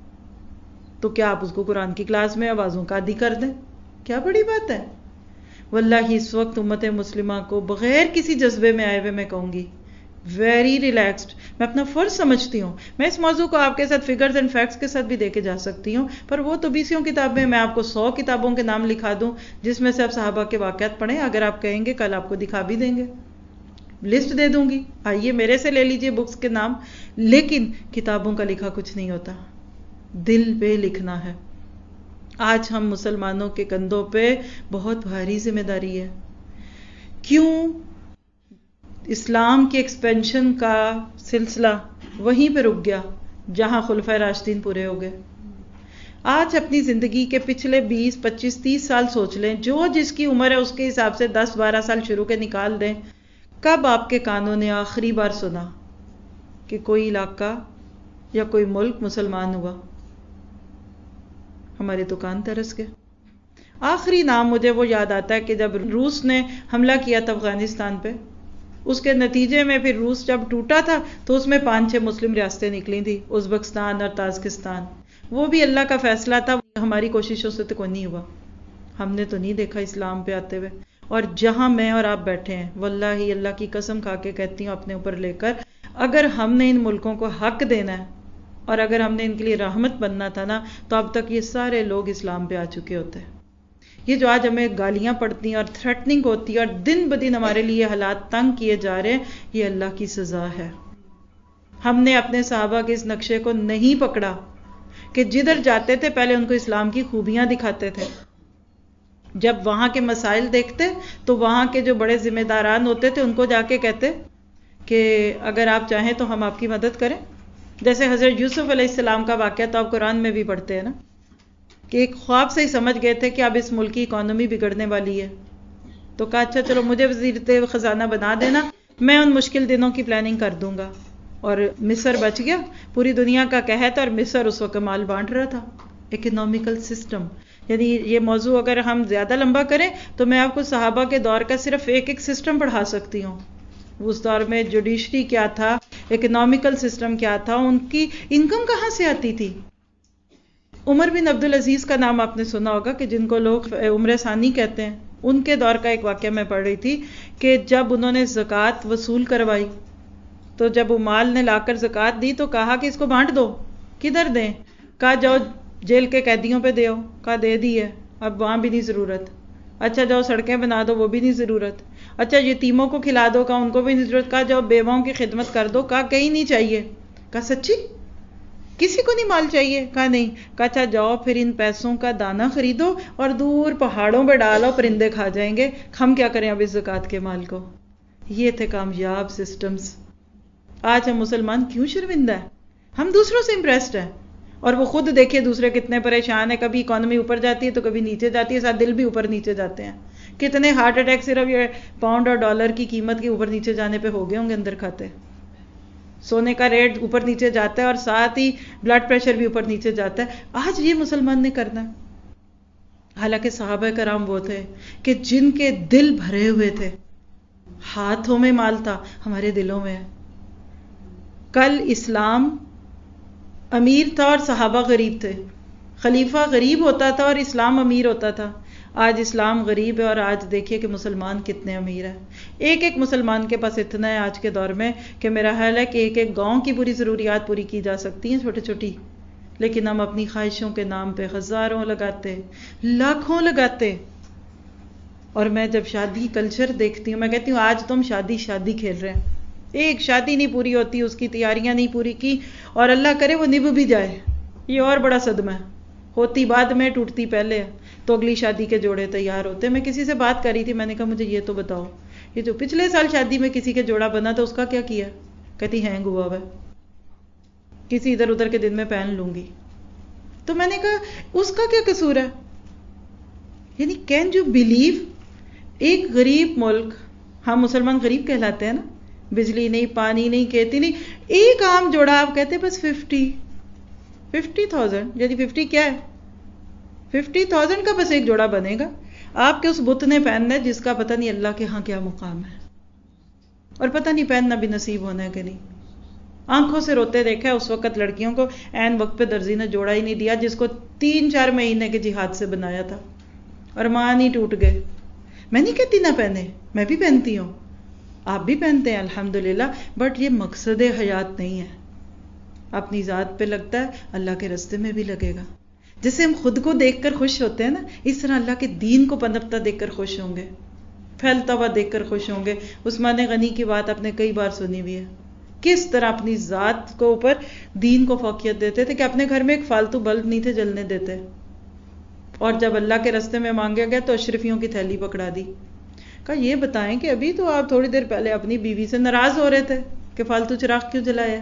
S1: تو کیا آپ اس کو قرآن کی کلاس میں آوازوں کا عادی کر دیں؟ کیا بڑی بات ہے. واللہ اس وقت امت مسلمہ کو بغیر کسی جذبے میں آئے ہوئے میں کہوں گی ویری ریلیکسڈ. میں اپنا فرض سمجھتی ہوں. میں اس موضوع کو آپ کے ساتھ فگرز اینڈ فیکٹس کے ساتھ بھی دے کے جا سکتی ہوں, پر وہ تو 20 کتابیں, میں آپ کو 100 کتابوں کے نام لکھا دوں جس میں سے آپ صحابہ کے واقعات پڑھیں. اگر آپ کہیں گے کل آپ کو دکھا بھی دیں گے. لسٹ دے دوں گی، آئیے میرے سے لے لیجئے بکس کے نام، لیکن کتابوں کا لکھا کچھ نہیں ہوتا، دل پہ لکھنا ہے۔ آج ہم مسلمانوں کے کندھوں پہ بہت بھاری ذمہ داری ہے۔ کیوں؟ اسلام کی ایکسپینشن کا سلسلہ وہیں پہ رک گیا جہاں خلفائے راشدین پورے ہو گئے۔ آج اپنی زندگی کے پچھلے 20 25 30 سال سوچ لیں، جو جس کی عمر ہے اس کے حساب سے 10 12 سال شروع کے نکال دیں، کب آپ کے کانوں نے آخری بار سنا کہ کوئی علاقہ یا کوئی ملک مسلمان ہوا؟ ہمارے تو کان ترس گئے۔ آخری نام مجھے وہ یاد آتا ہے کہ جب روس نے حملہ کیا تھا افغانستان پہ، اس کے نتیجے میں پھر روس جب ٹوٹا تھا تو اس میں 5-6 مسلم ریاستیں نکلی تھی، ازبکستان اور تاجکستان۔ وہ بھی اللہ کا فیصلہ تھا، ہماری کوششوں سے تو کوئی نہیں ہوا، ہم نے تو نہیں دیکھا اسلام پہ آتے ہوئے۔ اور جہاں میں اور آپ بیٹھے ہیں، واللہ اللہ کی قسم کھا کے کہتی ہوں اپنے اوپر لے کر، اگر ہم نے ان ملکوں کو حق دینا ہے اور اگر ہم نے ان کے لیے رحمت بننا تھا نا، تو اب تک یہ سارے لوگ اسلام پہ آ چکے ہوتے ہیں۔ یہ جو آج ہمیں گالیاں پڑتی ہیں اور تھریٹننگ ہوتی ہے اور دن بدن ہمارے لیے حالات تنگ کیے جا رہے ہیں، یہ اللہ کی سزا ہے۔ ہم نے اپنے صحابہ کے اس نقشے کو نہیں پکڑا کہ جدھر جاتے تھے پہلے ان کو اسلام کی خوبیاں دکھاتے تھے، جب وہاں کے مسائل دیکھتے تو وہاں کے جو بڑے ذمہ داران ہوتے تھے ان کو جا کے کہتے کہ اگر آپ چاہیں تو ہم آپ کی مدد کریں۔ جیسے حضرت یوسف علیہ السلام کا واقعہ تو آپ قرآن میں بھی پڑھتے ہیں نا، کہ ایک خواب سے ہی سمجھ گئے تھے کہ اب اس ملک کی اکانومی بگڑنے والی ہے، تو کہا اچھا چلو مجھے وزیر خزانہ بنا دینا، میں ان مشکل دنوں کی پلاننگ کر دوں گا۔ اور مصر بچ گیا، پوری دنیا کا قحط، اور مصر اس وقت مال بانٹ رہا تھا۔ اکنامیکل سسٹم، یعنی یہ موضوع اگر ہم زیادہ لمبا کریں تو میں آپ کو صحابہ کے دور کا صرف ایک سسٹم پڑھا سکتی ہوں۔ اس دور میں جوڈیشری کیا تھا، اکنامیکل سسٹم کیا تھا، ان کی انکم کہاں سے آتی تھی۔ عمر بن عبدالعزیز کا نام آپ نے سنا ہوگا، کہ جن کو لوگ عمر ثانی کہتے ہیں۔ ان کے دور کا ایک واقعہ میں پڑھ رہی تھی کہ جب انہوں نے زکوٰۃ وصول کروائی تو جب وہ مال نے لا کر زکوٰۃ دی تو کہا کہ اس کو بانٹ دو۔ کدھر دیں؟ کہا جاؤ جیل کے قیدیوں پہ دیو۔ کہا دے دی ہے، اب وہاں بھی نہیں ضرورت۔ اچھا جاؤ سڑکیں بنا دو، وہ بھی نہیں ضرورت۔ اچھا یتیموں کو کھلا دو، کہا ان کو بھی نہیں ضرورت۔ کہا جاؤ بیواؤں کی خدمت کر دو، کہا کہیں نہیں چاہیے۔ کہا سچی کسی کو نہیں مال چاہیے؟ کہا نہیں۔ کہا اچھا جاؤ پھر ان پیسوں کا دانہ خریدو اور دور پہاڑوں پہ ڈالو، پرندے کھا جائیں گے، ہم کیا کریں اب اس زکوٰۃ کے مال کو۔ یہ تھے کامیاب سسٹمز۔ آج ہم مسلمان کیوں شرمندہ ہیں؟ ہم دوسروں سے امپریسڈ ہیں، اور وہ خود دیکھیں دوسرے کتنے پریشان ہیں، کبھی اکانومی اوپر جاتی ہے تو کبھی نیچے جاتی ہے، ساتھ دل بھی اوپر نیچے جاتے ہیں۔ کتنے ہارٹ اٹیک صرف یہ پاؤنڈ اور ڈالر کی قیمت کے اوپر نیچے جانے پہ ہو گئے ہوں گے اندر کھاتے۔ سونے کا ریٹ اوپر نیچے جاتا ہے اور ساتھ ہی بلڈ پریشر بھی اوپر نیچے جاتا ہے۔ آج یہ مسلمان نے کرنا ہے۔ حالانکہ صحابہ کرام وہ تھے کہ جن کے دل بھرے ہوئے تھے، ہاتھوں میں مال تھا، ہمارے دلوں میں ہے۔ کل اسلام امیر تھا اور صحابہ غریب تھے، خلیفہ غریب ہوتا تھا اور اسلام امیر ہوتا تھا۔ آج اسلام غریب ہے اور آج دیکھیے کہ مسلمان کتنے امیر ہیں۔ ایک مسلمان کے پاس اتنا ہے آج کے دور میں کہ میرا خیال ہے کہ ایک گاؤں کی پوری ضروریات پوری کی جا سکتی ہیں، چھوٹی چھوٹی، لیکن ہم اپنی خواہشوں کے نام پہ ہزاروں لگاتے، لاکھوں لگاتے۔ اور میں جب شادی کلچر دیکھتی ہوں، میں کہتی ہوں آج تم شادی کھیل رہے ہیں، ایک شادی نہیں پوری ہوتی، اس کی تیاریاں نہیں پوری کی، اور اللہ کرے وہ نبھ بھی جائے، یہ اور بڑا صدمہ ہے۔ ہوتی بعد میں ٹوٹتی پہلے ہے، تو اگلی شادی کے جوڑے تیار ہوتے۔ میں کسی سے بات کر رہی تھی، میں نے کہا مجھے یہ تو بتاؤ، یہ جو پچھلے سال شادی میں کسی کے جوڑا بنا تھا اس کا کیا کیا؟ کہتی ہینگ ہوا ہوا ہے، کسی ادھر ادھر کے دن میں پہن لوں گی۔ تو میں نے کہا اس کا کیا قصور ہے؟ یعنی کین یو بلیو، ایک غریب ملک، ہم مسلمان غریب کہلاتے ہیں نا، بجلی نہیں، پانی نہیں، کھیتی نہیں، ایک عام جوڑا آپ کہتے بس 50,000، یعنی 50 کیا ہے؟ 50,000 کا بس ایک جوڑا بنے گا، آپ کے اس بت نے پہننا ہے جس کا پتہ نہیں اللہ کے ہاں کیا مقام ہے، اور پتہ نہیں پہننا بھی نصیب ہونا ہے کہ نہیں۔ آنکھوں سے روتے دیکھا ہے اس وقت لڑکیوں کو، عین وقت پہ درزی نے جوڑا ہی نہیں دیا جس کو 3-4 مہینے کے جہاد سے بنایا تھا، اور مان ہی ٹوٹ گئے۔ میں نہیں کہتی نہ پہنے، میں بھی پہنتی ہوں، آپ بھی پہنتے ہیں الحمدللہ، بٹ یہ مقصد حیات نہیں ہے۔ اپنی ذات پہ لگتا ہے، اللہ کے راستے میں بھی لگے گا۔ جیسے ہم خود کو دیکھ کر خوش ہوتے ہیں نا، اس طرح اللہ کے دین کو پنپتا دیکھ کر خوش ہوں گے۔ پھیلتا ہوا دیکھ کر خوش ہوں گے. عثمان غنی کی بات آپ نے کئی بار سنی بھی ہے، کس طرح اپنی ذات کو اوپر دین کو فوقیت دیتے تھے کہ اپنے گھر میں ایک فالتو بلب نہیں تھے جلنے دیتے. اور جب اللہ کے راستے میں مانگا گیا تو اشرفیوں کی تھیلی پکڑا دی. کہا یہ بتائیں کہ ابھی تو آپ تھوڑی دیر پہلے اپنی بیوی سے ناراض ہو رہے تھے کہ فالتو چراغ کیوں جلایا.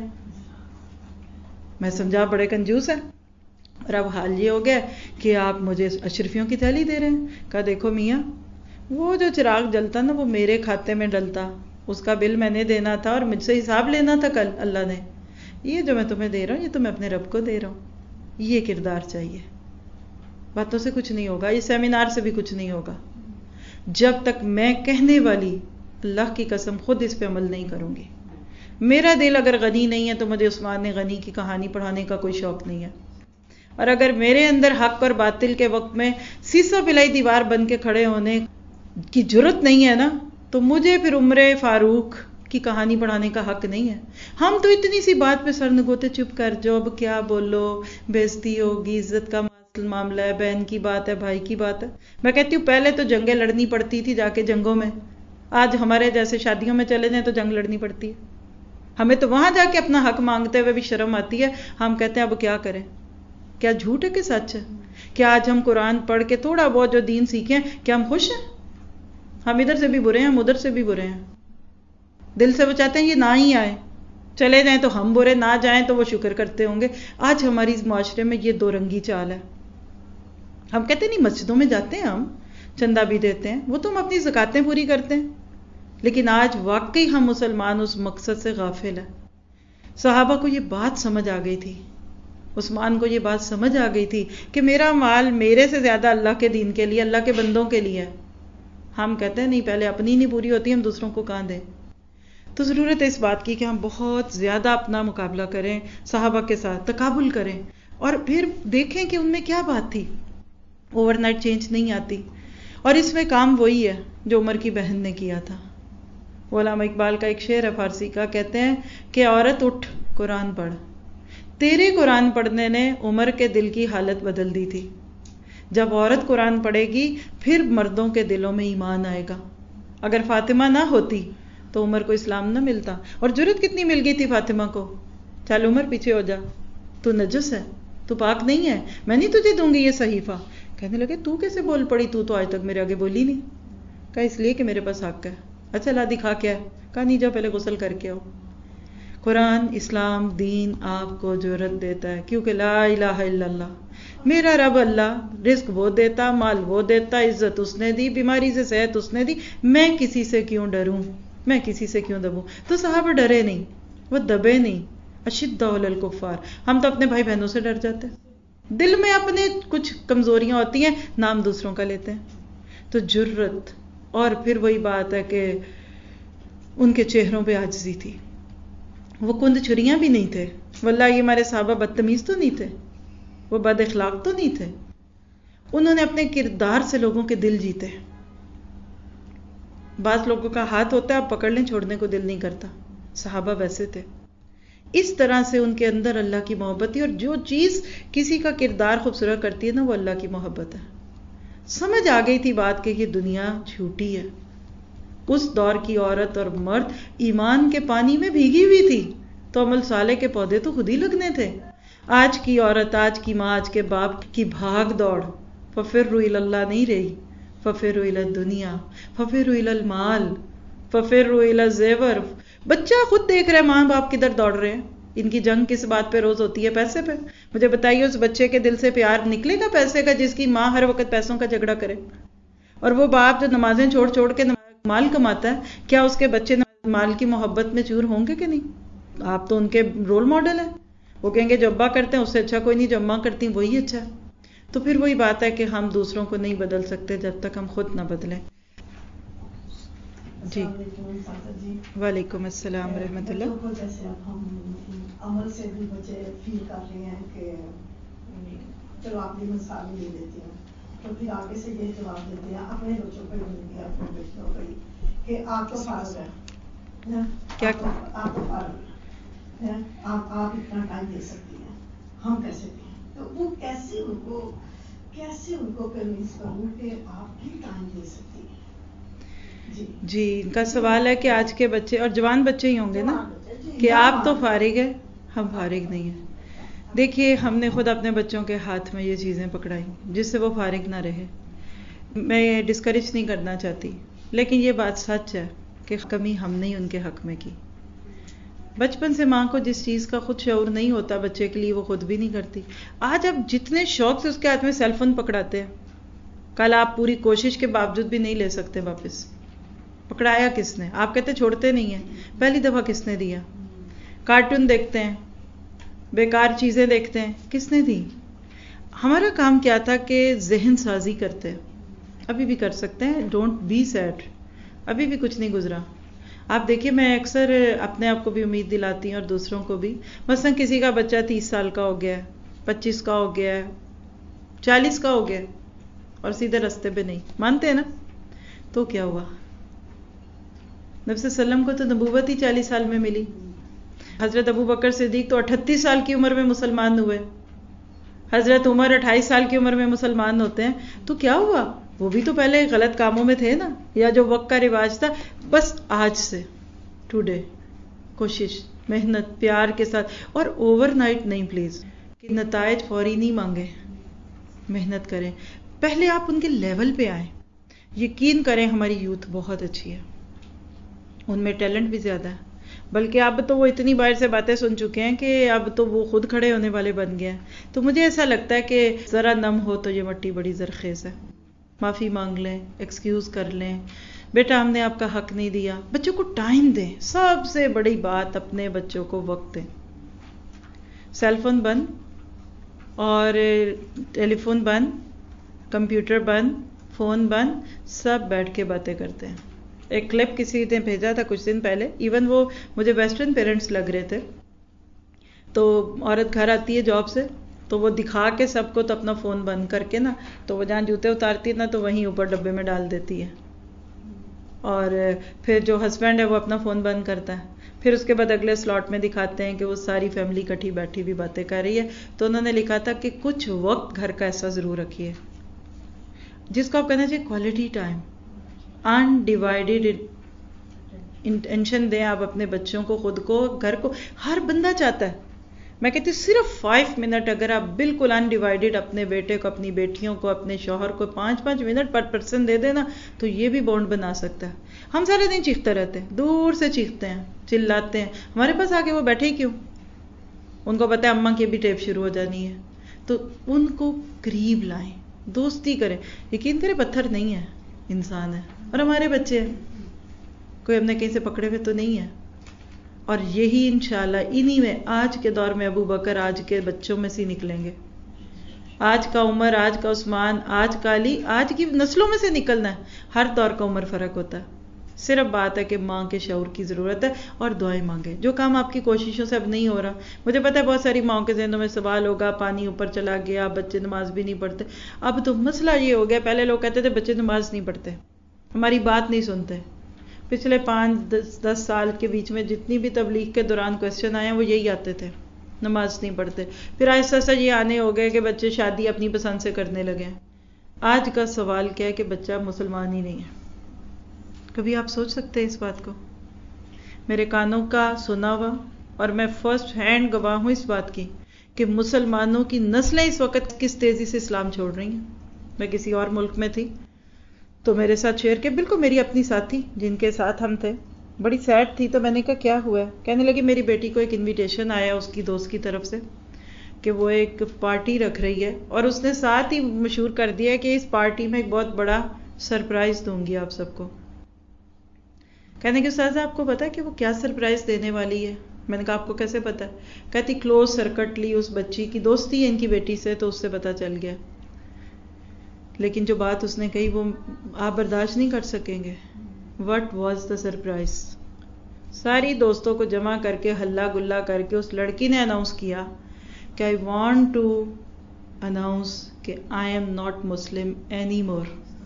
S1: میں سمجھا بڑے کنجوس ہیں، اور اب حال یہ ہو گیا کہ آپ مجھے اشرفیوں کی تھیلی دے رہے ہیں. کہا دیکھو میاں، وہ جو چراغ جلتا نا وہ میرے کھاتے میں ڈلتا، اس کا بل میں نے دینا تھا اور مجھ سے حساب لینا تھا کل اللہ نے. یہ جو میں تمہیں دے رہا ہوں یہ تو میں اپنے رب کو دے رہا ہوں. یہ کردار چاہیے. باتوں سے کچھ نہیں ہوگا، یہ سیمینار سے بھی کچھ نہیں ہوگا جب تک میں کہنے والی اللہ کی قسم خود اس پہ عمل نہیں کروں گی. میرا دل اگر غنی نہیں ہے تو مجھے عثمان غنی کی کہانی پڑھانے کا کوئی شوق نہیں ہے. اور اگر میرے اندر حق اور باطل کے وقت میں سیسا پلائی دیوار بن کے کھڑے ہونے کی جرت نہیں ہے نا، تو مجھے پھر عمر فاروق کی کہانی پڑھانے کا حق نہیں ہے. ہم تو اتنی سی بات پہ سر نگوتے چپ کر جو اب کیا بولو، بےزتی ہوگی، عزت کا معاملہ ہے، بہن کی بات ہے، بھائی کی بات ہے. میں کہتی ہوں پہلے تو جنگیں لڑنی پڑتی تھی جا کے جنگوں میں، آج ہمارے جیسے شادیوں میں چلے جائیں تو جنگ لڑنی پڑتی ہے. ہمیں تو وہاں جا کے اپنا حق مانگتے ہوئے بھی شرم آتی ہے. ہم کہتے ہیں اب کیا کریں، کیا جھوٹ ہے کہ سچ ہے؟ کیا آج ہم قرآن پڑھ کے تھوڑا بہت جو دین سیکھیں کیا ہم خوش ہیں؟ ہم ادھر سے بھی برے ہیں، ہم ادھر سے بھی برے ہیں. دل سے وہ چاہتے ہیں یہ نہ ہی آئے، چلے جائیں تو ہم برے، نہ جائیں تو وہ شکر کرتے ہوں گے. آج ہماری اس معاشرے میں یہ دو رنگی چال ہے. ہم کہتے نہیں مسجدوں میں جاتے ہیں، ہم چندہ بھی دیتے ہیں، وہ تو ہم اپنی زکاتیں پوری کرتے ہیں، لیکن آج واقعی ہم مسلمان اس مقصد سے غافل ہیں. صحابہ کو یہ بات سمجھ آ گئی تھی، عثمان کو یہ بات سمجھ آ گئی تھی کہ میرا مال میرے سے زیادہ اللہ کے دین کے لیے، اللہ کے بندوں کے لیے ہے. ہم کہتے ہیں نہیں، پہلے اپنی نہیں پوری ہوتی ہم دوسروں کو کہاں دیں. تو ضرورت ہے اس بات کی کہ ہم بہت زیادہ اپنا مقابلہ کریں صحابہ کے ساتھ، تقابل کریں، اور پھر دیکھیں کہ ان میں کیا بات تھی. اوور نائٹ چینج نہیں آتی. اور اس میں کام وہی ہے جو عمر کی بہن نے کیا تھا. علامہ اقبال کا ایک شعر ہے فارسی کا، کہتے ہیں کہ عورت اٹھ قرآن پڑھ. تیرے قرآن پڑھنے نے عمر کے دل کی حالت بدل دی تھی. جب عورت قرآن پڑھے گی پھر مردوں کے دلوں میں ایمان آئے گا. اگر فاطمہ نہ ہوتی تو عمر کو اسلام نہ ملتا. اور جرت کتنی مل گئی تھی فاطمہ کو، چل عمر پیچھے ہو جا، تو نجس ہے، تو پاک نہیں ہے، میں نہیں تجھے دوں گی یہ صحیفہ. کہنے لگے تو کیسے بول پڑی، تو آج تک میرے آگے بولی نہیں. کہا اس لیے کہ میرے پاس حق ہے. اچھا لا دکھا کیا ہے؟ کہا نہیں جاؤ پہلے غسل کر کے آؤ. قرآن، اسلام، دین آپ کو جرت دیتا ہے، کیونکہ لا الہ الا اللہ، میرا رب اللہ رزق وہ دیتا، مال وہ دیتا، عزت اس نے دی، بیماری سے صحت اس نے دی، میں کسی سے کیوں ڈروں، میں کسی سے کیوں دبوں. تو صحابہ ڈرے نہیں، وہ دبے نہیں. اشداء علی الکفار، ہم تو اپنے بھائی بہنوں سے ڈر جاتے ہیں. دل میں اپنے کچھ کمزوریاں ہوتی ہیں، نام دوسروں کا لیتے ہیں. تو جرت، اور پھر وہی بات ہے کہ ان کے چہروں پہ عاجزی تھی. وہ کند چھریاں بھی نہیں تھے. واللہ یہ ہمارے صحابہ بدتمیز تو نہیں تھے، وہ بد اخلاق تو نہیں تھے. انہوں نے اپنے کردار سے لوگوں کے دل جیتے. بعض لوگوں کا ہاتھ ہوتا ہے آپ پکڑ لیں چھوڑنے کو دل نہیں کرتا، صحابہ ویسے تھے. اس طرح سے ان کے اندر اللہ کی محبت تھی. اور جو چیز کسی کا کردار خوبصورت کرتی ہے نا وہ اللہ کی محبت ہے. سمجھ آ گئی تھی بات کہ یہ دنیا جھوٹی ہے. اس دور کی عورت اور مرد ایمان کے پانی میں بھیگی ہوئی تھی تو عمل صالح کے پودے تو خود ہی لگنے تھے. آج کی عورت، آج کی ماں، آج کے باپ کی بھاگ دوڑ، ففروا الی اللہ نہیں رہی، ففروا الی الدنیا، ففروا الی المال، ففروا الی الزیور. بچہ خود دیکھ رہے ماں باپ کدھر دوڑ رہے ہیں. ان کی جنگ کس بات پہ روز ہوتی ہے؟ پیسے پہ. مجھے بتائیے اس بچے کے دل سے پیار نکلے گا پیسے کا جس کی ماں ہر وقت پیسوں کا جھگڑا کرے؟ اور وہ باپ جو نمازیں چھوڑ چھوڑ کے مال کماتا ہے، کیا اس کے بچے مال کی محبت میں چور ہوں گے کہ نہیں؟ آپ تو ان کے رول ماڈل ہیں. وہ کہیں گے جو ابا کرتے ہیں اس سے اچھا کوئی نہیں، جو اماں کرتی ہیں وہی اچھا ہے. تو پھر وہی بات ہے کہ ہم دوسروں کو نہیں بدل سکتے جب تک ہم خود نہ بدلیں. جی وعلیکم السلام ورحمۃ اللہ.
S2: جیسے اب ہم عمل سے بھی بچے فیل کر رہے ہیں کہ چلو آپ بھی مثال لے لیتے ہیں، تو پھر آگے سے یہ جواب دیتے ہیں اپنے بچوں کو مل گیا، اپنے بیٹوں کو کہ آپ تو فارغ ہیں،
S1: کیا
S2: آپ تو فارغ ہیں، آپ اتنا ٹائم دے سکتی ہیں، ہم کیسے دیں؟ تو وہ کیسے ان کو کنوینس کروں کہ آپ بھی ٹائم دے سکتی ہیں؟
S1: جی ان کا سوال ہے کہ آج کے بچے اور جوان بچے ہی ہوں گے نا کہ آپ تو فارغ ہیں ہم فارغ نہیں ہیں. دیکھیے ہم نے خود اپنے بچوں کے ہاتھ میں یہ چیزیں پکڑائی جس سے وہ فارغ نہ رہے. میں یہ ڈسکریج نہیں کرنا چاہتی لیکن یہ بات سچ ہے کہ کمی ہم نے ان کے حق میں کی. بچپن سے ماں کو جس چیز کا خود شعور نہیں ہوتا بچے کے لیے وہ خود بھی نہیں کرتی. آج آپ جتنے شوق سے اس کے ہاتھ میں سیل فون پکڑاتے ہیں کل آپ پوری کوشش کے باوجود بھی نہیں لے سکتے واپس. پکڑایا کس نے؟ آپ کہتے چھوڑتے نہیں ہیں، پہلی دفعہ کس نے دیا؟ کارٹون دیکھتے ہیں، بیکار چیزیں دیکھتے ہیں، کس نے دی؟ ہمارا کام کیا تھا کہ ذہن سازی کرتے. ابھی بھی کر سکتے ہیں، ڈونٹ بی سیڈ، ابھی بھی کچھ نہیں گزرا. آپ دیکھیے میں اکثر اپنے آپ کو بھی امید دلاتی ہوں اور دوسروں کو بھی. مثلا کسی کا بچہ 30 سال کا ہو گیا ہے، 25 کا ہو گیا ہے، 40 کا ہو گیا اور سیدھے رستے پہ نہیں مانتے ہیں نا، تو کیا ہوا؟ نبی صلی اللہ علیہ وسلم کو تو نبوت ہی 40 سال میں ملی. حضرت ابو بکر صدیق تو 38 سال کی عمر میں مسلمان ہوئے. حضرت عمر 28 سال کی عمر میں مسلمان ہوتے ہیں. تو کیا ہوا؟ وہ بھی تو پہلے غلط کاموں میں تھے نا، یا جو وقت کا رواج تھا. بس آج سے ٹوڈے کوشش، محنت، پیار کے ساتھ، اور اوور نائٹ نہیں پلیز کہ نتائج فوری نہیں مانگے. محنت کریں، پہلے آپ ان کے لیول پہ آئیں. یقین کریں ہماری یوتھ بہت اچھی ہے، ان میں ٹیلنٹ بھی زیادہ ہے. بلکہ اب تو وہ اتنی باہر سے باتیں سن چکے ہیں کہ اب تو وہ خود کھڑے ہونے والے بن گئے ہیں. تو مجھے ایسا لگتا ہے کہ ذرا نم ہو تو یہ مٹی بڑی زرخیز ہے. معافی مانگ لیں، ایکسکیوز کر لیں، بیٹا ہم نے آپ کا حق نہیں دیا. بچوں کو ٹائم دیں، سب سے بڑی بات اپنے بچوں کو وقت دیں. سیل فون بند اور ٹیلی فون بند، کمپیوٹر بند، فون بند، سب بیٹھ کے باتیں کرتے ہیں. ایک کلپ کسی نے بھیجا تھا کچھ دن پہلے، ایون وہ مجھے ویسٹرن پیرنٹس لگ رہے تھے. تو عورت گھر آتی ہے جاب سے تو وہ دکھا کے سب کو تو اپنا فون بند کر کے نا، تو وہ جہاں جوتے اتارتی ہے نا تو وہیں اوپر ڈبے میں ڈال دیتی ہے. اور پھر جو ہسبینڈ ہے وہ اپنا فون بند کرتا ہے. پھر اس کے بعد اگلے سلاٹ میں دکھاتے ہیں کہ وہ ساری فیملی کٹھی بیٹھی بھی باتیں کر رہی ہے. تو انہوں نے لکھا تھا کہ کچھ وقت گھر کا ایسا ضرور رکھیے جس کو آپ کہنا چاہیے کوالٹی ٹائم، انڈیوائڈیڈ انٹینشن دیں آپ اپنے بچوں کو، خود کو، گھر کو. ہر بندہ چاہتا ہے، میں کہتی ہوں صرف 5 منٹ اگر آپ بالکل انڈیوائڈیڈ اپنے بیٹے کو، اپنی بیٹیوں کو، اپنے شوہر کو 5 منٹ پر پرسن دے دینا تو یہ بھی بانڈ بنا سکتا ہے. ہم سارے دن چیختے رہتے ہیں، دور سے چیختے ہیں، چلاتے ہیں، ہمارے پاس آ کے وہ بیٹھے ہی کیوں؟ ان کو پتہ ہے اماں کی بھی ٹیپ شروع ہو جانی ہے. تو ان کو قریب لائیں، دوستی کریں. یقین کریں پتھر نہیں ہے، انسان ہے، اور ہمارے بچے ہیں، کوئی ہم نے کہیں سے پکڑے ہوئے تو نہیں ہے. اور یہی انشاءاللہ انہی میں آج کے دور میں ابو بکر آج کے بچوں میں سے نکلیں گے. آج کا عمر، آج کا عثمان، آج کا علی، آج کی نسلوں میں سے نکلنا ہے. ہر دور کا عمر فرق ہوتا ہے. صرف بات ہے کہ ماں کے شعور کی ضرورت ہے اور دعائیں مانگے. جو کام آپ کی کوششوں سے اب نہیں ہو رہا، مجھے پتا ہے بہت ساری ماؤں کے ذہنوں میں سوال ہوگا، پانی اوپر چلا گیا، بچے نماز بھی نہیں پڑھتے. اب تو مسئلہ یہ ہو گیا، پہلے لوگ کہتے تھے بچے نماز نہیں پڑھتے، ہماری بات نہیں سنتے. پچھلے 5-10 سال کے بیچ میں جتنی بھی تبلیغ کے دوران کوسچن آئے ہیں وہ یہی آتے تھے، نماز نہیں پڑھتے. پھر آہستہ آہستہ یہ آنے ہو گئے کہ بچے شادی اپنی پسند سے کرنے لگے. آج کا سوال کیا ہے کہ بچہ مسلمان ہی نہیں ہے. کبھی آپ سوچ سکتے ہیں اس بات کو؟ میرے کانوں کا سنا ہوا اور میں فرسٹ ہینڈ گواہ ہوں اس بات کی کہ مسلمانوں کی نسلیں اس وقت کس تیزی سے اسلام چھوڑ رہی ہیں. میں کسی اور ملک میں تھی تو میرے ساتھ شیئر کے، بالکل میری اپنی ساتھی جن کے ساتھ ہم تھے، بڑی سیڈ تھی. تو میں نے کہا کیا ہوا ہے؟ کہنے لگی میری بیٹی کو ایک انویٹیشن آیا اس کی دوست کی طرف سے کہ وہ ایک پارٹی رکھ رہی ہے، اور اس نے ساتھ ہی مشہور کر دیا کہ اس پارٹی میں ایک بہت بڑا سرپرائز دوں گی آپ سب کو. کہنے کہ استاذہ آپ کو پتا ہے کہ وہ کیا سرپرائز دینے والی ہے؟ میں نے کہا آپ کو کیسے پتا ہے؟ کہتی کلوز سرکٹلی اس بچی کی دوستی ہے ان کی بیٹی سے، تو اس سے پتا چل گیا. لیکن جو بات اس نے کہی وہ آپ برداشت نہیں کر سکیں گے. What was the surprise؟ ساری دوستوں کو جمع کر کے ہلا گلا کر کے اس لڑکی نے اناؤنس کیا کہ I want to announce کہ I am not Muslim anymore.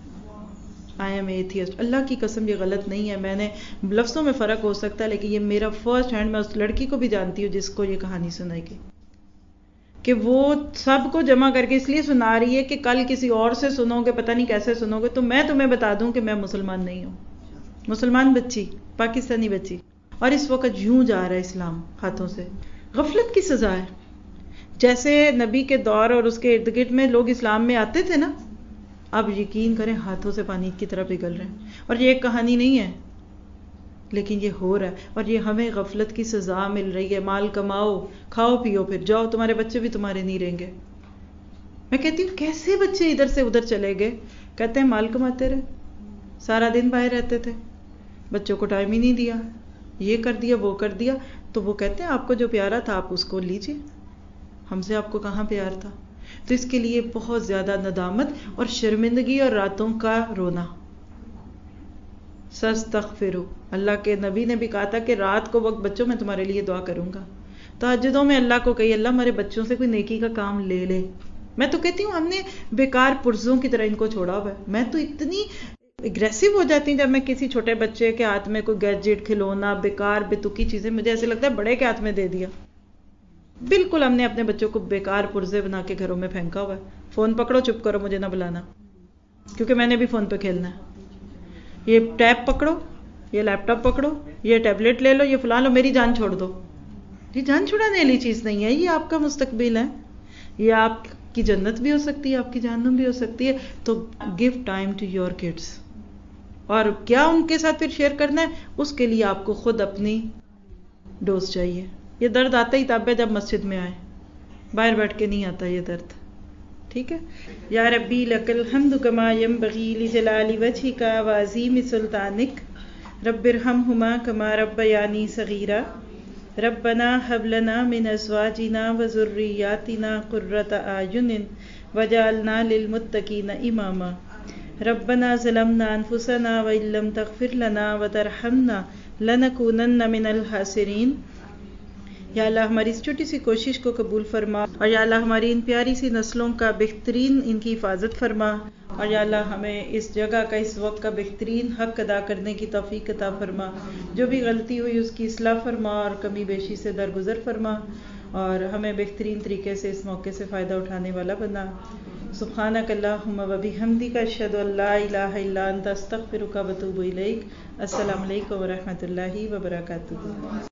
S1: I am atheist. اللہ کی قسم یہ غلط نہیں ہے، میں نے لفظوں میں فرق ہو سکتا ہے لیکن یہ میرا فرسٹ ہینڈ، میں اس لڑکی کو بھی جانتی ہوں جس کو یہ کہانی سنائی گئی کہ وہ سب کو جمع کر کے اس لیے سنا رہی ہے کہ کل کسی اور سے سنو گے، پتہ نہیں کیسے سنو گے، تو میں تمہیں بتا دوں کہ میں مسلمان نہیں ہوں. مسلمان بچی، پاکستانی بچی، اور اس وقت یوں جا رہا ہے اسلام ہاتھوں سے. غفلت کی سزا ہے. جیسے نبی کے دور اور اس کے ارد گرد میں لوگ اسلام میں آتے تھے نا، اب یقین کریں ہاتھوں سے پانی کی طرح پگھل رہے ہیں. اور یہ ایک کہانی نہیں ہے، لیکن یہ ہو رہا ہے، اور یہ ہمیں غفلت کی سزا مل رہی ہے. مال کماؤ، کھاؤ پیو، پھر جاؤ، تمہارے بچے بھی تمہارے نہیں رہیں گے. میں کہتی ہوں کیسے بچے ادھر سے ادھر چلے گئے؟ کہتے ہیں مال کماتے رہے، سارا دن باہر رہتے تھے، بچوں کو ٹائم ہی نہیں دیا، یہ کر دیا وہ کر دیا. تو وہ کہتے ہیں آپ کو جو پیارا تھا آپ اس کو لیجیے، ہم سے آپ کو کہاں پیار تھا. تو اس کے لیے بہت زیادہ ندامت اور شرمندگی اور راتوں کا رونا. سستغفروا، اللہ کے نبی نے بھی کہا تھا کہ رات کو وقت بچوں میں تمہارے لیے دعا کروں گا. تہجدوں میں اللہ کو کہی اللہ ہمارے بچوں سے کوئی نیکی کا کام لے لے. میں تو کہتی ہوں ہم نے بیکار پرزوں کی طرح ان کو چھوڑا ہوا ہے. میں تو اتنی اگریسو ہو جاتی ہوں جب میں کسی چھوٹے بچے کے ہاتھ میں کوئی گیجٹ، کھلونا، بیکار بےتکی چیزیں، مجھے ایسے لگتا ہے بڑے کے ہاتھ میں دے دیا. بالکل ہم نے اپنے بچوں کو بیکار پرزے بنا کے گھروں میں پھینکا ہوا ہے. فون پکڑو، چپ کرو، مجھے نہ بلانا، کیونکہ میں نے بھی فون پہ کھیلنا ہے. یہ ٹیب پکڑو، یہ لیپ ٹاپ پکڑو، یہ ٹیبلٹ لے لو، یہ فلاں لو، میری جان چھوڑ دو. یہ جان چھڑانے والی چیز نہیں ہے، یہ آپ کا مستقبل ہے، یہ آپ کی جنت بھی ہو سکتی ہے، آپ کی جہنم بھی ہو سکتی ہے. تو give time to your kids. اور کیا ان کے ساتھ پھر شیئر کرنا ہے، اس کے لیے آپ کو خود اپنی ڈوز چاہیے. یہ درد آتا ہی تب ہے جب مسجد میں آئے، باہر بیٹھ کے نہیں آتا یہ درد. ٹھیک ہے. یا ربی لک الحمد کما ینبغی لجلال وجہک وعظیم سلطانک رب ارحمہما کما ربیانی صغیرا ربنا ھب لنا من ازواجنا وذریاتنا قرۃ اعین وجعلنا للمتقین اماما ربنا ظلمنا انفسنا وان لم تغفر لنا وترحمنا لنکونن من الخاسرین. یا اللہ ہماری اس چھوٹی سی کوشش کو قبول فرما، اور یا اللہ ہماری ان پیاری سی نسلوں کا بہترین ان کی حفاظت فرما، اور یا اللہ ہمیں اس جگہ کا اس وقت کا بہترین حق ادا کرنے کی توفیق عطا فرما. جو بھی غلطی ہوئی اس کی اصلاح فرما اور کمی بیشی سے درگزر فرما، اور ہمیں بہترین طریقے سے اس موقع سے فائدہ اٹھانے والا بنا. سبحانک اللہم و بحمدک اشہد ان لا الہ الا انت استغفرک و اتوب الیک. السلام علیکم و رحمۃ اللہ وبرکاتہ.